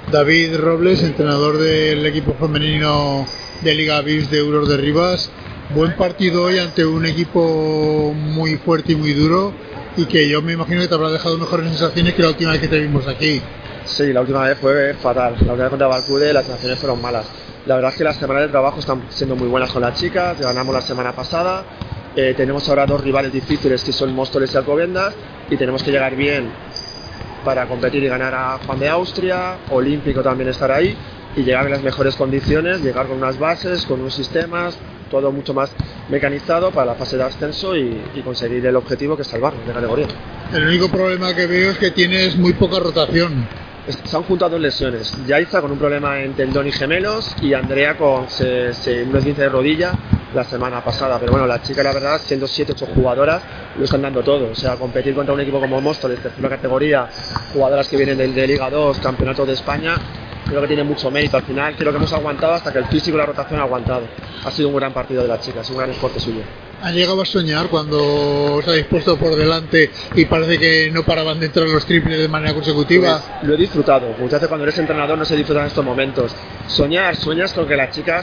David Robles, entrenador del equipo femenino de Liga Vips de Euros de Rivas. Buen partido hoy ante un equipo muy fuerte y muy duro, y que yo me imagino que te habrá dejado mejores sensaciones que la última vez que te vimos aquí. Sí, la última vez fue fatal. La última vez contra Valcude las sensaciones fueron malas. La verdad es que las semanas de trabajo están siendo muy buenas con las chicas. Ganamos la semana pasada. Tenemos ahora dos rivales difíciles, que son Móstoles y Alcobendas, y tenemos que llegar bien para competir y ganar a Juan de Austria. Olímpico también estar ahí, y llegar en las mejores condiciones, llegar con unas bases, con unos sistemas, todo mucho más mecanizado para la fase de ascenso y conseguir el objetivo, que es salvarnos de categoría. El único problema que veo es que tienes muy poca rotación. Se han juntado dos lesiones: Yaiza con un problema en tendón y gemelos, y Andrea con un esguince de rodilla la semana pasada. Pero bueno, las chicas, la verdad, siendo 7-8 jugadoras, lo están dando todo. O sea, competir contra un equipo como Móstoles, tercera categoría, jugadoras que vienen de Liga 2, campeonato de España, creo que tiene mucho mérito. Al final creo que hemos aguantado hasta que el físico y la rotación ha aguantado. Ha sido un gran partido de las chicas, un gran esfuerzo suyo. ¿Han llegado a soñar cuando os habéis puesto por delante y parece que no paraban de entrar los triples de manera consecutiva? Pues lo he disfrutado. Muchas veces cuando eres entrenador no se disfrutan estos momentos. Sueñas con que las chicas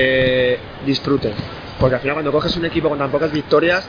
disfruten. Porque al final, cuando coges un equipo con tan pocas victorias,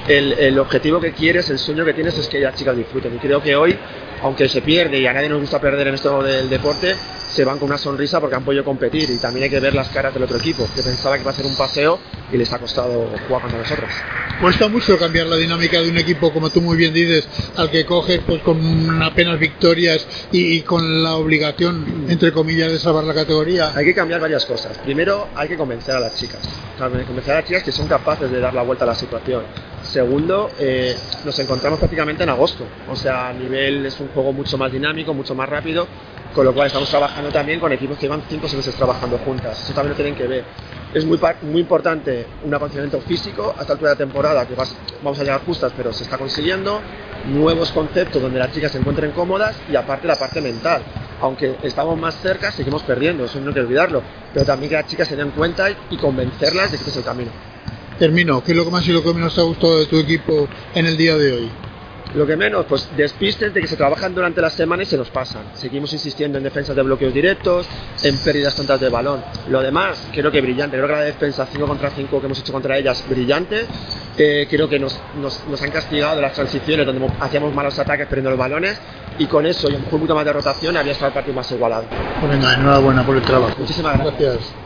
el objetivo que quieres, el sueño que tienes, es que las chicas disfruten. Y creo que hoy, aunque se pierde, y a nadie nos gusta perder en esto del deporte, se van con una sonrisa porque han podido competir. Y también hay que ver las caras del otro equipo, que pensaba que iba a ser un paseo y les ha costado jugar contra nosotros. Cuesta mucho cambiar la dinámica de un equipo, como tú muy bien dices, al que coges pues con apenas victorias y con la obligación, entre comillas, de salvar la categoría. Hay que cambiar varias cosas. Primero, hay que convencer a las chicas. Convencer a las chicas que son capaces de dar la vuelta a la situación. Segundo, nos encontramos prácticamente en agosto. O sea, a nivel es un juego mucho más dinámico, mucho más rápido, con lo cual estamos trabajando también con equipos que llevan 5 o 6 meses trabajando juntas. Eso también lo tienen que ver. Es muy importante un acondicionamiento físico a esta altura de la temporada, que vamos a llegar justas, pero se está consiguiendo. Nuevos conceptos donde las chicas se encuentren cómodas, y aparte la parte mental. Aunque estamos más cerca, seguimos perdiendo, eso no hay que olvidarlo. Pero también que las chicas se den cuenta y convencerlas de que este es el camino. Termino. ¿Qué es lo que más y lo que menos te ha gustado de tu equipo en el día de hoy? Lo que menos, pues despistes de que se trabajan durante la semana y se nos pasan. Seguimos insistiendo en defensas de bloqueos directos, en pérdidas tontas de balón. Lo demás, creo que brillante. Creo que la defensa 5 contra 5 que hemos hecho contra ellas, brillante. Creo que nos han castigado de las transiciones, donde hacíamos malos ataques perdiendo los balones, y con eso y un poquito más de rotación había estado el partido más igualado. Pues venga, enhorabuena por el trabajo. Muchísimas gracias.